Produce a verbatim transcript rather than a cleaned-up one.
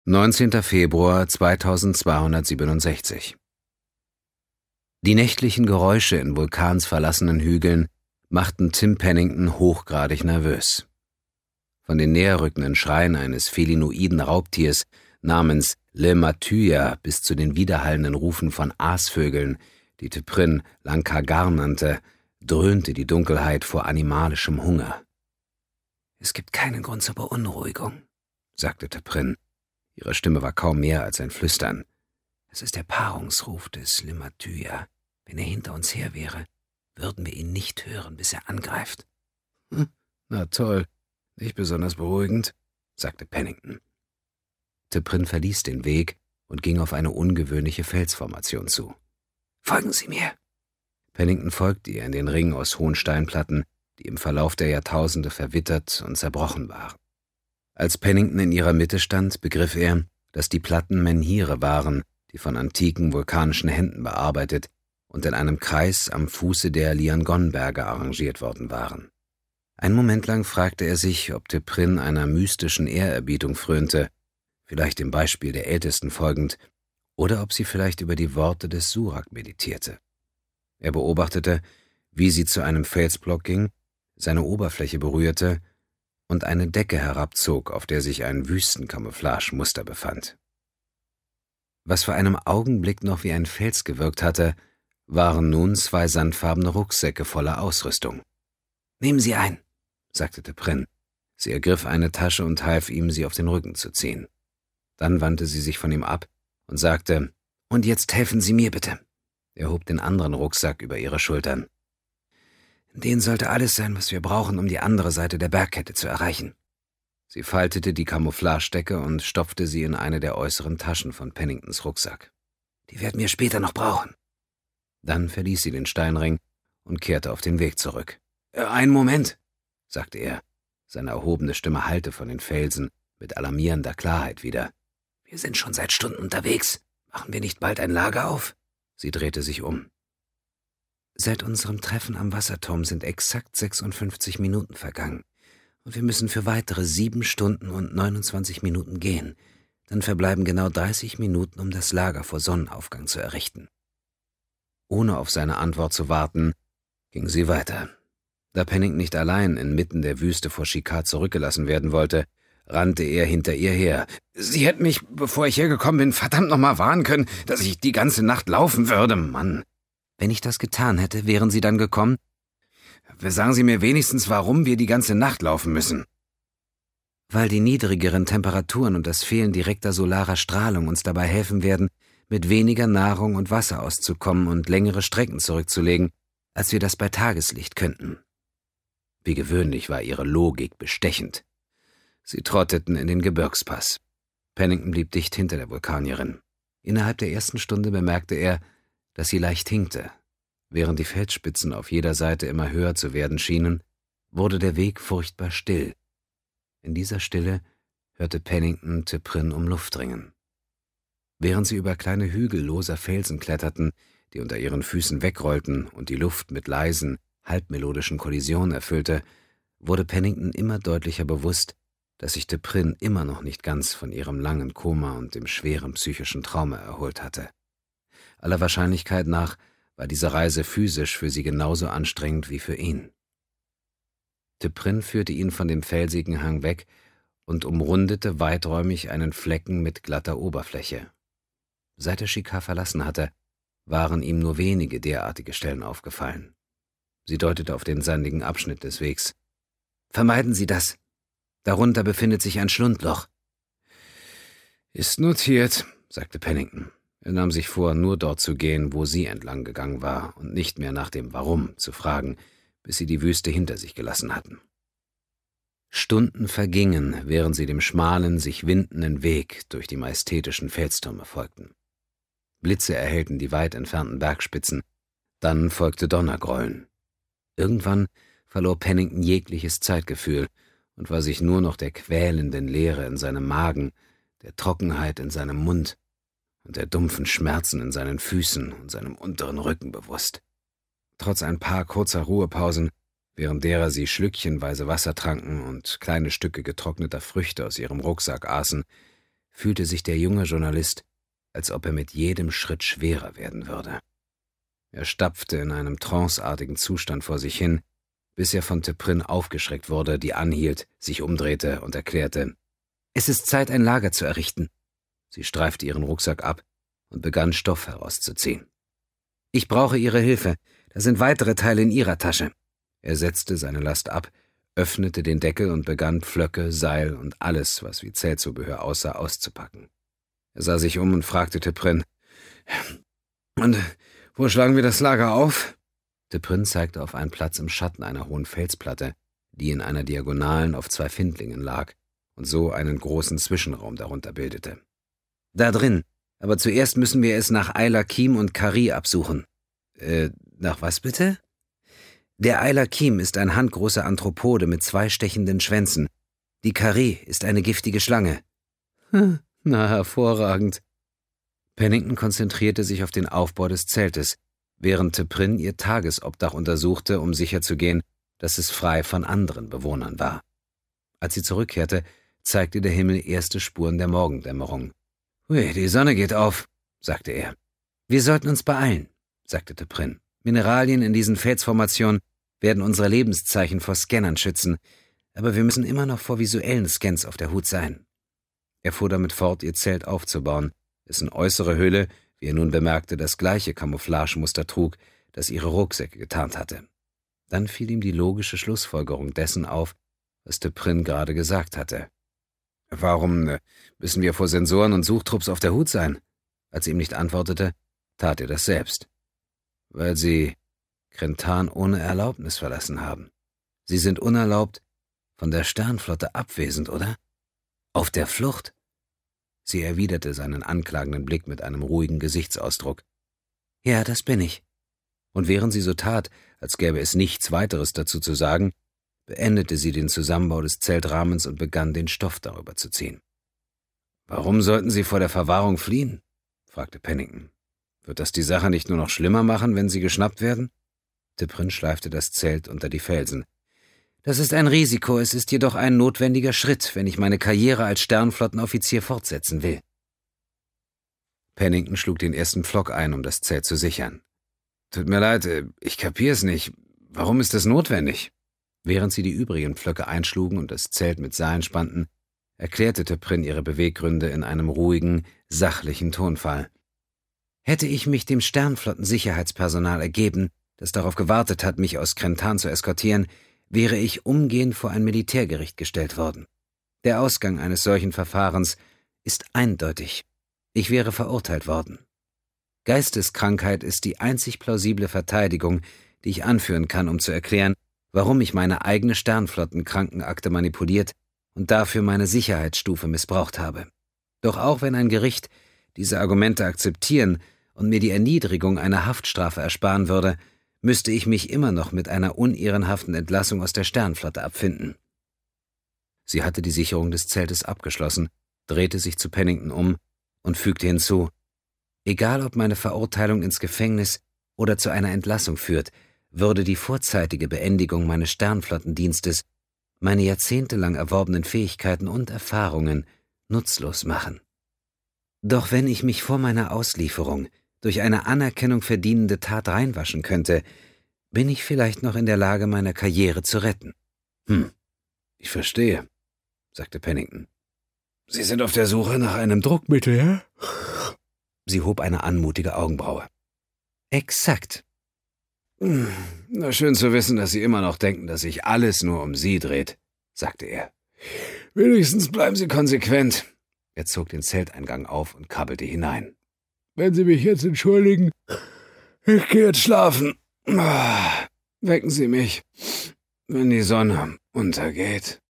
neunzehnter Februar zweitausendzweihundertsiebenundsechzig. Die nächtlichen Geräusche in Vulkans verlassenen Hügeln machten Tim Pennington hochgradig nervös. Von den näherrückenden Schreien eines felinoiden Raubtiers namens Le Mathuja bis zu den widerhallenden Rufen von Aasvögeln, die T'Pren Lankagar nannte, dröhnte die Dunkelheit vor animalischem Hunger. »Es gibt keinen Grund zur Beunruhigung«, sagte T'Pren. Ihre Stimme war kaum mehr als ein Flüstern. »Es ist der Paarungsruf des Le Mathuja. Wenn er hinter uns her wäre, würden wir ihn nicht hören, bis er angreift.« »Hm, na toll, nicht besonders beruhigend«, sagte Pennington. T'Pren verließ den Weg und ging auf eine ungewöhnliche Felsformation zu. »Folgen Sie mir!« Pennington folgte ihr in den Ring aus hohen Steinplatten, die im Verlauf der Jahrtausende verwittert und zerbrochen waren. Als Pennington in ihrer Mitte stand, begriff er, dass die Platten Menhire waren, die von antiken vulkanischen Händen bearbeitet und in einem Kreis am Fuße der Liangon-Berge arrangiert worden waren. Einen Moment lang fragte er sich, ob T'Pren einer mystischen Ehrerbietung frönte, vielleicht dem Beispiel der Ältesten folgend, oder ob sie vielleicht über die Worte des Surak meditierte. Er beobachtete, wie sie zu einem Felsblock ging, seine Oberfläche berührte und eine Decke herabzog, auf der sich ein Wüstencamouflage-Muster befand. Was vor einem Augenblick noch wie ein Fels gewirkt hatte, waren nun zwei sandfarbene Rucksäcke voller Ausrüstung. »Nehmen Sie ein«, sagte T'Pren. Sie ergriff eine Tasche und half ihm, sie auf den Rücken zu ziehen. Dann wandte sie sich von ihm ab und sagte, »Und jetzt helfen Sie mir bitte.« Er hob den anderen Rucksack über ihre Schultern. »In denen sollte alles sein, was wir brauchen, um die andere Seite der Bergkette zu erreichen.« Sie faltete die Camouflagedecke und stopfte sie in eine der äußeren Taschen von Penningtons Rucksack. »Die werden wir später noch brauchen.« Dann verließ sie den Steinring und kehrte auf den Weg zurück. Äh, »Einen Moment«, sagte er. Seine erhobene Stimme hallte von den Felsen mit alarmierender Klarheit wieder. »Wir sind schon seit Stunden unterwegs. Machen wir nicht bald ein Lager auf?« Sie drehte sich um. »Seit unserem Treffen am Wasserturm sind exakt sechsundfünfzig Minuten vergangen. Und wir müssen für weitere sieben Stunden und neunundzwanzig Minuten gehen. Dann verbleiben genau dreißig Minuten, um das Lager vor Sonnenaufgang zu errichten.« Ohne auf seine Antwort zu warten, ging sie weiter. Da Pennington nicht allein inmitten der Wüste vor Shikar zurückgelassen werden wollte, rannte er hinter ihr her. »Sie hätten mich, bevor ich hergekommen bin, verdammt nochmal warnen können, dass ich die ganze Nacht laufen würde, Mann.« »Wenn ich das getan hätte, wären Sie dann gekommen?« »Sagen Sie mir wenigstens, warum wir die ganze Nacht laufen müssen.« »Weil die niedrigeren Temperaturen und das Fehlen direkter solarer Strahlung uns dabei helfen werden, mit weniger Nahrung und Wasser auszukommen und längere Strecken zurückzulegen, als wir das bei Tageslicht könnten.« Wie gewöhnlich war ihre Logik bestechend. Sie trotteten in den Gebirgspass. Pennington blieb dicht hinter der Vulkanierin. Innerhalb der ersten Stunde bemerkte er, dass sie leicht hinkte. Während die Felsspitzen auf jeder Seite immer höher zu werden schienen, wurde der Weg furchtbar still. In dieser Stille hörte Pennington T'Pren um Luft ringen. Während sie über kleine Hügel loser Felsen kletterten, die unter ihren Füßen wegrollten und die Luft mit leisen, halbmelodischen Kollisionen erfüllte, wurde Pennington immer deutlicher bewusst, dass sich T'Pren immer noch nicht ganz von ihrem langen Koma und dem schweren psychischen Trauma erholt hatte. Aller Wahrscheinlichkeit nach war diese Reise physisch für sie genauso anstrengend wie für ihn. T'Pren führte ihn von dem felsigen Hang weg und umrundete weiträumig einen Flecken mit glatter Oberfläche. Seit er Shikar verlassen hatte, waren ihm nur wenige derartige Stellen aufgefallen. Sie deutete auf den sandigen Abschnitt des Wegs. »Vermeiden Sie das. Darunter befindet sich ein Schlundloch.« »Ist notiert«, sagte Pennington. Er nahm sich vor, nur dort zu gehen, wo sie entlang gegangen war, und nicht mehr nach dem Warum zu fragen, bis sie die Wüste hinter sich gelassen hatten. Stunden vergingen, während sie dem schmalen, sich windenden Weg durch die majestätischen Felstürme folgten. Blitze erhellten die weit entfernten Bergspitzen, dann folgte Donnergrollen. Irgendwann verlor Pennington jegliches Zeitgefühl und war sich nur noch der quälenden Leere in seinem Magen, der Trockenheit in seinem Mund und der dumpfen Schmerzen in seinen Füßen und seinem unteren Rücken bewusst. Trotz ein paar kurzer Ruhepausen, während derer sie schlückchenweise Wasser tranken und kleine Stücke getrockneter Früchte aus ihrem Rucksack aßen, fühlte sich der junge Journalist, als ob er mit jedem Schritt schwerer werden würde. Er stapfte in einem tranceartigen Zustand vor sich hin, bis er von Teprin aufgeschreckt wurde, die anhielt, sich umdrehte und erklärte: »Es ist Zeit, ein Lager zu errichten.« Sie streifte ihren Rucksack ab und begann, Stoff herauszuziehen. »Ich brauche Ihre Hilfe. Da sind weitere Teile in Ihrer Tasche.« Er setzte seine Last ab, öffnete den Deckel und begann, Pflöcke, Seil und alles, was wie Zeltzubehör aussah, auszupacken. Er sah sich um und fragte Teprin: »Und wo schlagen wir das Lager auf?« Teprin zeigte auf einen Platz im Schatten einer hohen Felsplatte, die in einer Diagonalen auf zwei Findlingen lag und so einen großen Zwischenraum darunter bildete. »Da drin. Aber zuerst müssen wir es nach Eilakim und Kari absuchen.« »Äh, nach was bitte?« »Der Eilakim ist ein handgroßer Anthropode mit zwei stechenden Schwänzen. Die Kari ist eine giftige Schlange.« »Hm, na, hervorragend.« Pennington konzentrierte sich auf den Aufbau des Zeltes, während Teprin ihr Tagesobdach untersuchte, um sicherzugehen, dass es frei von anderen Bewohnern war. Als sie zurückkehrte, zeigte der Himmel erste Spuren der Morgendämmerung. »Hui, die Sonne geht auf«, sagte er. »Wir sollten uns beeilen«, sagte Teprin. »Mineralien in diesen Felsformationen werden unsere Lebenszeichen vor Scannern schützen, aber wir müssen immer noch vor visuellen Scans auf der Hut sein.« Er fuhr damit fort, ihr Zelt aufzubauen, dessen äußere Hülle, wie er nun bemerkte, das gleiche Camouflagemuster trug, das ihre Rucksäcke getarnt hatte. Dann fiel ihm die logische Schlussfolgerung dessen auf, was Teprin gerade gesagt hatte. »Warum äh, müssen wir vor Sensoren und Suchtrupps auf der Hut sein?« Als sie ihm nicht antwortete, tat er das selbst. »Weil sie Krentan ohne Erlaubnis verlassen haben. Sie sind unerlaubt von der Sternflotte abwesend, oder? Auf der Flucht?« Sie erwiderte seinen anklagenden Blick mit einem ruhigen Gesichtsausdruck. »Ja, das bin ich.« Und während sie so tat, als gäbe es nichts weiteres dazu zu sagen, beendete sie den Zusammenbau des Zeltrahmens und begann, den Stoff darüber zu ziehen. »Warum sollten Sie vor der Verwahrung fliehen?« fragte Pennington. »Wird das die Sache nicht nur noch schlimmer machen, wenn Sie geschnappt werden?« Teprin schleifte das Zelt unter die Felsen. »Das ist ein Risiko, es ist jedoch ein notwendiger Schritt, wenn ich meine Karriere als Sternflottenoffizier fortsetzen will.« Pennington schlug den ersten Pflock ein, um das Zelt zu sichern. »Tut mir leid, ich kapier's nicht. Warum ist das notwendig?« Während sie die übrigen Pflöcke einschlugen und das Zelt mit Seilen spannten, erklärte Teprin ihre Beweggründe in einem ruhigen, sachlichen Tonfall. »Hätte ich mich dem Sternflotten-Sicherheitspersonal ergeben, das darauf gewartet hat, mich aus Krentan zu eskortieren, wäre ich umgehend vor ein Militärgericht gestellt worden. Der Ausgang eines solchen Verfahrens ist eindeutig. Ich wäre verurteilt worden. Geisteskrankheit ist die einzig plausible Verteidigung, die ich anführen kann, um zu erklären, warum ich meine eigene Sternflottenkrankenakte manipuliert und dafür meine Sicherheitsstufe missbraucht habe. Doch auch wenn ein Gericht diese Argumente akzeptieren und mir die Erniedrigung einer Haftstrafe ersparen würde, müsste ich mich immer noch mit einer unehrenhaften Entlassung aus der Sternflotte abfinden.« Sie hatte die Sicherung des Zeltes abgeschlossen, drehte sich zu Pennington um und fügte hinzu: »Egal, ob meine Verurteilung ins Gefängnis oder zu einer Entlassung führt, würde die vorzeitige Beendigung meines Sternflottendienstes meine jahrzehntelang erworbenen Fähigkeiten und Erfahrungen nutzlos machen. Doch wenn ich mich vor meiner Auslieferung durch eine Anerkennung verdienende Tat reinwaschen könnte, bin ich vielleicht noch in der Lage, meine Karriere zu retten.« »Hm, ich verstehe«, sagte Pennington. »Sie sind auf der Suche nach einem Druckmittel, ja?« Sie hob eine anmutige Augenbraue. »Exakt.« »Hm, na schön zu wissen, dass Sie immer noch denken, dass sich alles nur um Sie dreht«, sagte er. »Wenigstens bleiben Sie konsequent.« Er zog den Zelteingang auf und krabbelte hinein. »Wenn Sie mich jetzt entschuldigen, ich gehe jetzt schlafen. Wecken Sie mich, wenn die Sonne untergeht.«